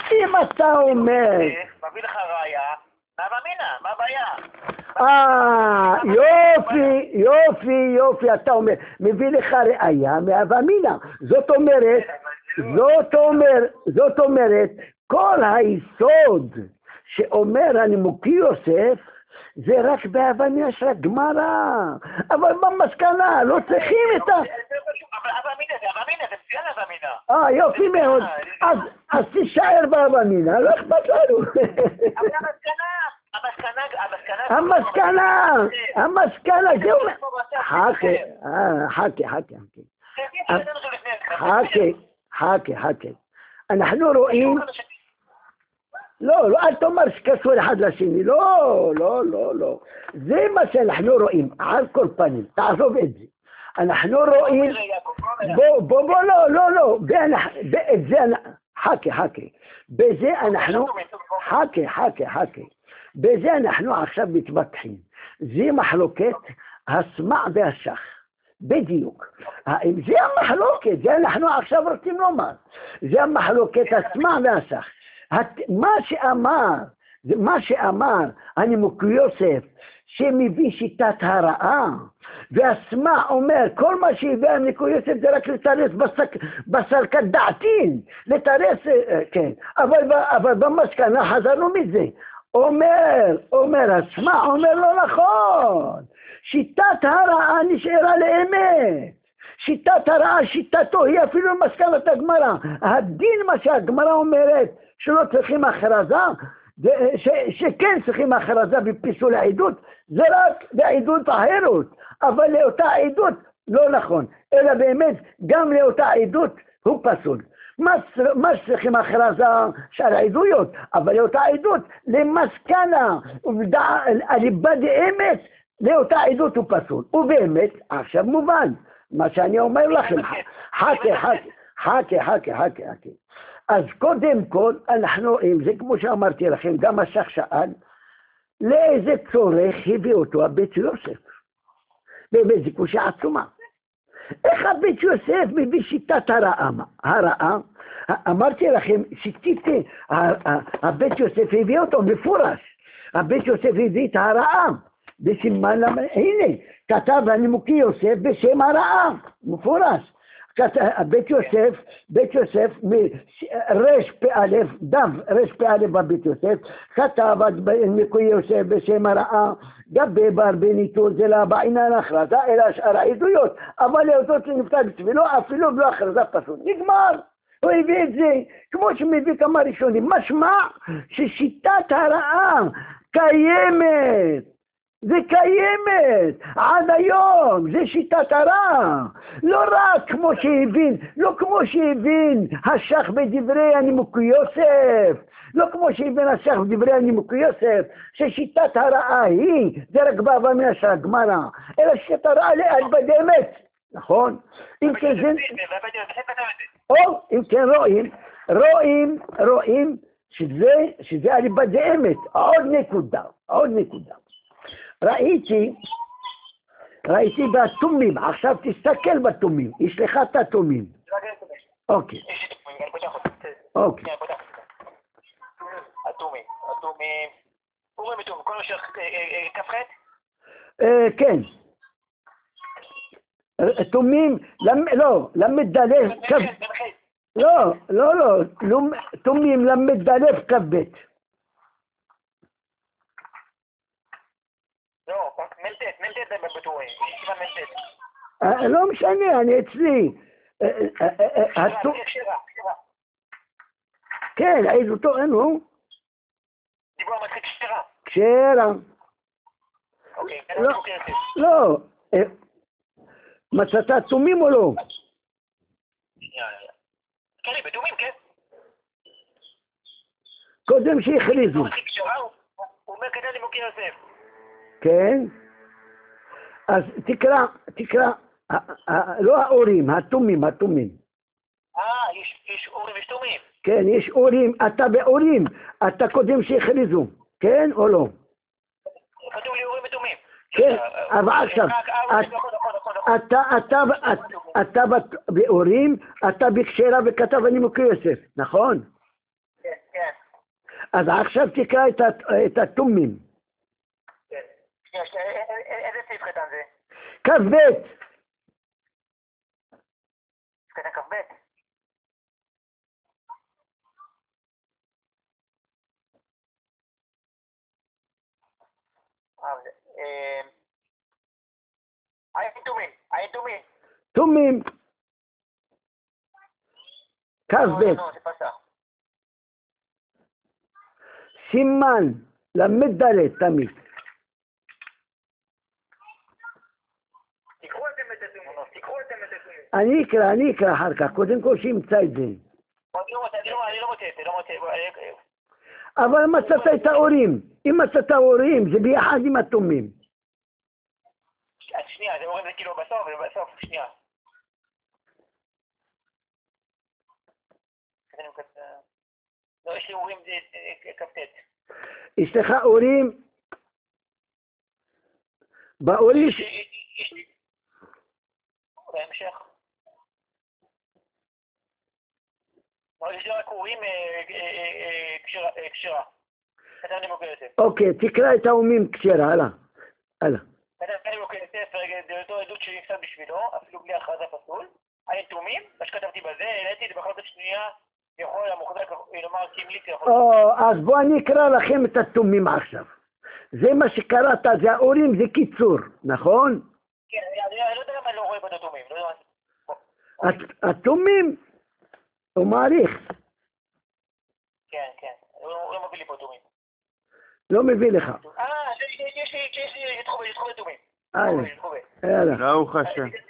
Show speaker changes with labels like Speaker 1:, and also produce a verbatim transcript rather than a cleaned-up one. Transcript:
Speaker 1: אם אתה אומר...
Speaker 2: מביא לך ראיה, מהווה אמינא, מה הבעיה?
Speaker 1: אה, יופי, יופי, יופי, אתה אומר, מביא לך ראיה מהווה אמינא. זאת אומרת, זאת אומרת, זאת אומרת, כל היסוד שאומר הנימוקי יוסף, זה רק בהווה אמינא של הגמרא, אבל במסקנה לא צריכים את ה...
Speaker 2: אבל הווה אמינא זה הווה אמינא, זה מצוין הווה אמינא.
Speaker 1: אה, יופי מאוד, אז תישאר בהווה אמינא, לא אכפת לנו.
Speaker 2: אבל המסקנה, המסקנה, המסקנה...
Speaker 1: המסקנה, המסקנה, זה אומר... חכה, חכה, חכה, חכה, חכה, חכה. אנחנו רואים... לא, לא, אל תאמר שקשור אחד לשני, לא, לא, לא, לא. זה מה שאנחנו רואים, על כל פנים, תעזוב את זה. אנחנו רואים... בוא, בוא, בוא, לא, לא, לא, את זה, חכה, חכה. בזה אנחנו... חכה, חכה, חכה. בזה אנחנו עכשיו מתווכחים. זה מחלוקת הסמע והשח. בדיוק. זה המחלוקת, זה אנחנו עכשיו רוצים לומר. זה המחלוקת הסמע והשח. מה שאמר, מה שאמר הנימוקי יוסף, שמביא שיטת הרעה, והסמע אומר, כל מה שהביא הנימוקי יוסף זה רק לתרס בסלקת דעתין, לתרס, כן, אבל, אבל במסקנה חזרנו מזה. אומר, אומר הסמע, אומר לא נכון, שיטת הרעה נשארה לאמת. שיטת הרעה, שיטתו היא אפילו מסקנת הגמרא. הדין מה שהגמרא אומרת, שלא צריכים הכרזה, ש, שכן צריכים הכרזה בפיסול העדות, זה רק בעדות אחרת, אבל לאותה עדות לא נכון, אלא באמת גם לאותה עדות הוא פסול. מה שצריכים הכרזה של העדויות, אבל לאותה עדות, למסקנה, הליבה דאמת, לאותה עדות הוא פסול. ובאמת, עכשיו מובן, מה שאני אומר לכם, חכה, חכה, חכה, חכה, חכה, חכה. אז קודם כל, אנחנו רואים, זה כמו שאמרתי לכם, גם השח שאל, לאיזה צורך הביא אותו הבית יוסף? באמת, זה קושי עצומה. איך הבית יוסף מביא שיטת הרעה? הרעה, אמרתי לכם, שיטתי, הבית יוסף הביא אותו מפורש. הבית יוסף הביא את הרעה. בסימן, הנה, כתב הנימוקי יוסף בשם הרעה, מפורש. בית יוסף, בית יוסף, רש פאלף, דף רש פאלף בבית יוסף, כתב הנימוקי יוסף בשם הרעה, גבי בר בניתור זה לה בעינן הכרזה, אלא שאר העדויות, אבל להודות לנפטר בשבילו, אפילו לא הכרזה פשוט. נגמר, הוא הביא את זה, כמו שמביא כמה ראשונים, משמע ששיטת הרעה קיימת. זה קיימת, עד היום, זה שיטת הרע, לא רק כמו שהבין, לא כמו שהבין השח בדברי הנימוקי יוסף, לא כמו שהבין השח בדברי הנימוקי יוסף, ששיטת הרעה היא, זה רק בהווה אמינא של הגמרא, אלא שיטת הרעה לאלבא דאמת, נכון? אם כן זה... או, אם כן רואים, רואים, רואים, שזה, שזה אלבא דאמת, עוד נקודה, עוד נקודה. ראיתי, ראיתי בתומים, עכשיו תסתכל בתומים, יש לך את התומים. אוקיי. אוקיי.
Speaker 2: התומים, התומים, אורים ותומים, כל משך כ"ח?
Speaker 1: כן. תומים, לא, למדלף, לא, לא, לא, תומים למדלף כבית.
Speaker 2: לא, מלטט, מלטט בטורים, ישיבה מלטט.
Speaker 1: לא משנה, אני אצלי. כן, עדותו, אין הוא?
Speaker 2: דיבור מתחיל כשרה.
Speaker 1: כשרה.
Speaker 2: אוקיי,
Speaker 1: לא, מצאת תומים או לא?
Speaker 2: כן, בתומים, כן.
Speaker 1: קודם שהכריזו.
Speaker 2: הוא אומר כדאי נימוקי יוסף.
Speaker 1: כן? אז תקרא, תקרא, לא האורים, התומים, התומים.
Speaker 2: אה, יש אורים ויש תומים.
Speaker 1: כן, יש אורים, אתה באורים, אתה קודם שהכריזו, כן או לא?
Speaker 2: כתוב לי אורים ותומים.
Speaker 1: כן, אבל עכשיו, אתה באורים, אתה בקשרה וכתב הנימוקי יוסף, נכון?
Speaker 2: כן, כן.
Speaker 1: אז עכשיו תקרא את ה- את התומים.
Speaker 2: כן. שנייה, שנייה, א- א- א- איזה סעיף קטן זה?
Speaker 1: כ"ב.
Speaker 2: קטן כ"ב? אה, זה, אה, עין תומים, עין תומים.
Speaker 1: תומים.
Speaker 2: לא, לא,
Speaker 1: כ"ב.
Speaker 2: לא, זה פסח.
Speaker 1: סימן ל"ד תמיד.
Speaker 2: תיקחו אתם את התומים, תיקחו אתם את התומים.
Speaker 1: אני אקרא, אני אקרא אחר כך, קודם כל שימצא את זה.
Speaker 2: אני לא מוצא, אני לא- אני לא מוצא את זה, לא מוצא, אני-
Speaker 1: אבל מצאת את האורים. אם מצאת האורים, זה ביחד עם התומים.
Speaker 2: אז שנייה, זה אומרים זה כאילו בסוף, בסוף, שנייה. לא, יש לי אורים כ"ט.
Speaker 1: יש לך אורים? באורים... ש-
Speaker 2: יש לי... בהמשך. לא, יש לי רק אורים כשרה. כתב לי מוקד יוסף.
Speaker 1: אוקיי, תקרא את האומים כשרה, הלאה. הלאה.
Speaker 2: כתב לי מוקד יוסף, זה אותו עדות שלי קצת בשבילו, אפילו בלי הכרזה פסול. היה תומים, מה שכתבתי בזה, העליתי את זה בחלטת שנייה, יכול המוחזק לומר כמליץ יכול...
Speaker 1: או, אז בואו אני אקרא לכם את התומים עכשיו. זה מה שקראת, זה האורים, זה קיצור, נכון?
Speaker 2: כן, אני לא יודע למה אני לא רואה בו תומים, לא יודע מה...
Speaker 1: הת- התומים, הוא מעריך,
Speaker 2: כן, כן, הוא לא מביא לי פה תומים.
Speaker 1: לא מביא לך.
Speaker 2: אה, יש לי, יש לי, יש לי, יש לי, יש לי, יש לי, יש לי, יש לי,
Speaker 1: הלאה, יאללה.
Speaker 3: ברוך השם.